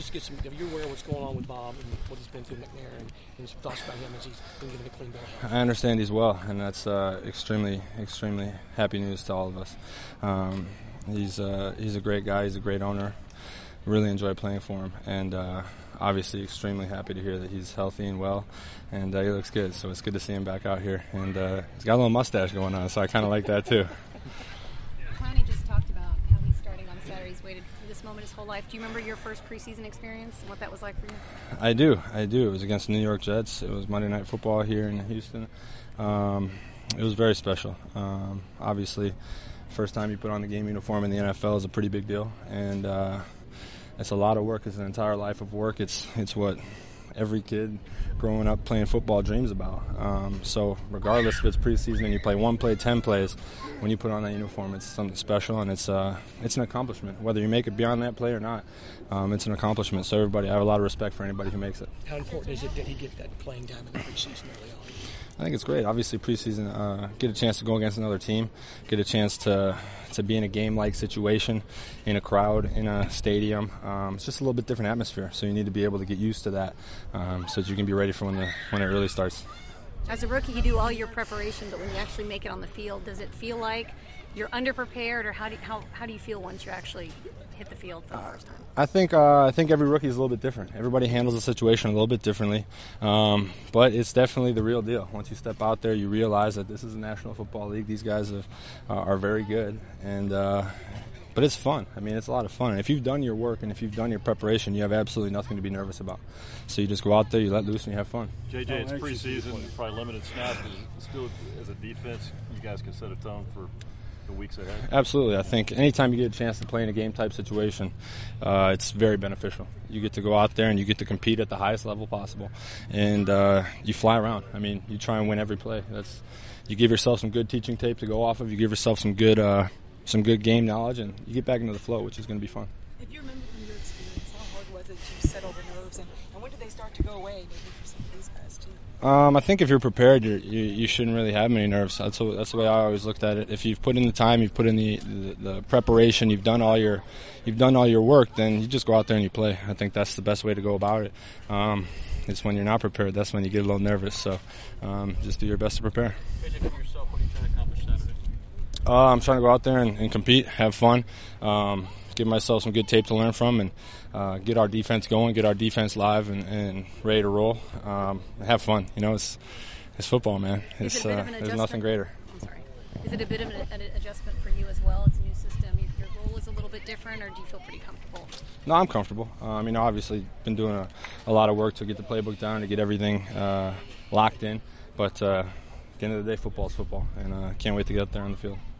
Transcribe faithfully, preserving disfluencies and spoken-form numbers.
Just get some. Are you aware of what's going on with Bob and what he's been through McNair, and, and some thoughts about him as he's been given a clean bill of health? I understand he's well, and that's uh, extremely, extremely happy news to all of us. Um, he's uh, he's a great guy. He's a great owner. Really enjoy playing for him, and uh, obviously extremely happy to hear that he's healthy and well, and uh, he looks good. So it's good to see him back out here, and uh, he's got a little mustache going on, so I kind of like that too. Clowney just talked about how he's starting on Saturday. He's waited for this moment his whole life. Do you remember your first preseason experience and what that was like for you? I do, I do. It was against the New York Jets. It was Monday Night Football here in Houston. Um, it was very special. Um, obviously, first time you put on the game uniform in the N F L is a pretty big deal, and uh, it's a lot of work. It's an entire life of work. It's it's what every kid growing up playing football dreams about. Um, so regardless if it's preseason and you play one play, ten plays, when you put on that uniform, it's something special, and it's uh, it's an accomplishment. Whether you make it beyond that play or not, um, it's an accomplishment. So everybody, I have a lot of respect for anybody who makes it. How important is it that he get that playing time in the preseason early on? I think it's great. Obviously, preseason, uh, get a chance to go against another team, get a chance to to be in a game-like situation, in a crowd, in a stadium. Um, it's just a little bit different atmosphere, so you need to be able to get used to that, um, so that you can be ready for when the when it really starts. As a rookie, you do all your preparation, but when you actually make it on the field, does it feel like you're underprepared, or how do you, how how do you feel once you actually hit the field for the first time? I think uh, I think every rookie is a little bit different. Everybody handles the situation a little bit differently, um, but it's definitely the real deal. Once you step out there, you realize that this is the National Football League. These guys have, uh, are very good, and uh, but it's fun. I mean, it's a lot of fun. And if you've done your work and if you've done your preparation, you have absolutely nothing to be nervous about. So you just go out there, you let loose, and you have fun. J J, it's preseason, probably limited snaps. But still, as a defense, you guys can set a tone for the weeks ahead. Absolutely. I think anytime you get a chance to play in a game-type situation, uh, it's very beneficial. You get to go out there and you get to compete at the highest level possible, and uh, you fly around. I mean, you try and win every play. That's you give yourself some good teaching tape to go off of. You give yourself some good, uh, some good game knowledge, and you get back into the flow, which is going to be fun. If you remember from your experience, how hard was it to settle the nerves, and, and when did they start to go away? Maybe for some of these guys too. Um, I think if you're prepared, you're, you you shouldn't really have many nerves. That's the, that's the way I always looked at it. If you've put in the time, you've put in the, the, the preparation, you've done all your you've done all your work, then you just go out there and you play. I think that's the best way to go about it. Um, it's when you're not prepared, that's when you get a little nervous. So um, just do your best to prepare. J J, for yourself, what are you trying to accomplish Saturday? Uh, I'm trying to go out there and, and compete, have fun. Um, give myself some good tape to learn from, and uh, get our defense going, get our defense live and, and ready to roll. Um, have fun. You know, it's it's football, man. It's, it uh, there's nothing greater. I'm sorry. Is it a bit of an, an adjustment for you as well? It's a new system. Your, your role is a little bit different, or do you feel pretty comfortable? No, I'm comfortable. Uh, I mean, obviously, been doing a, a lot of work to get the playbook down, to get everything uh, locked in. But uh, at the end of the day, football is football, and I uh, can't wait to get up there on the field.